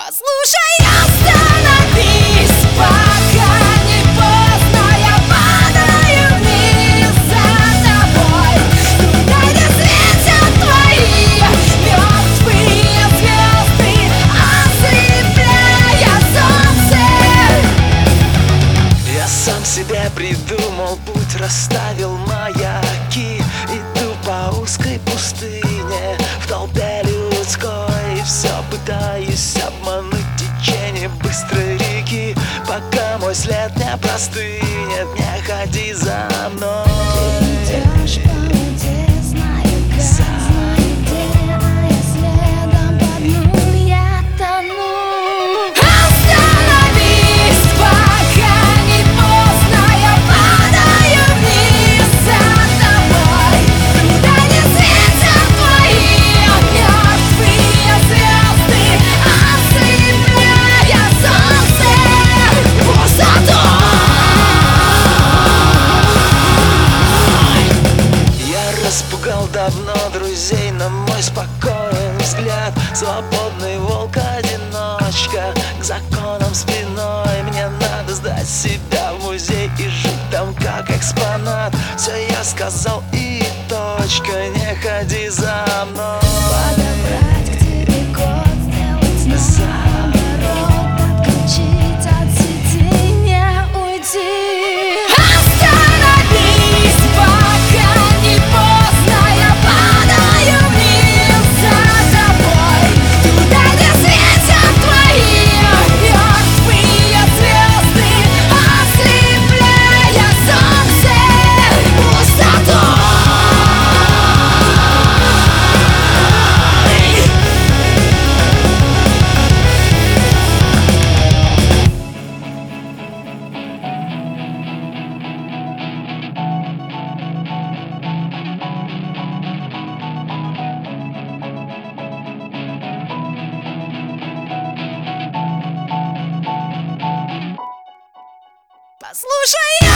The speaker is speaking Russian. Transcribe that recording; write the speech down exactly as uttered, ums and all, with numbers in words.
Послушай, остановись, пока не поздно. Я падаю вниз за тобой, туда, где светят твои мертвые звезды, ослепляя солнце. Я сам себе придумал путь, расставил маяки. Иду по узкой пустыне в толпе людской, и все пытаюсь обмануть течение быстрой реки. Пока мой след не простынет, не ходи за мной. Ты идешь по воде, знаю как, знаю где, а я следом по дну, я тону. Остановись, пока не поздно. Я падаю вниз за тобой, туда, где светят твои мертвые звезды, ослепляя солнце пустоту. Я распугал давно друзей, на мой спокойный взгляд свободный волк-одиночка к законам спиной. Мне надо сдать себя в музей и жить там как экспонат. Все я сказал и точка, не ходи за мной. Подобрать к тебе код, сделать наоборот, отключить от сети, не уйти. Остановись, пока не поздно. Я падаю вниз за тобой, туда, где светят твои мертвые звезды, ослепляя солнце пустоту. Послушай,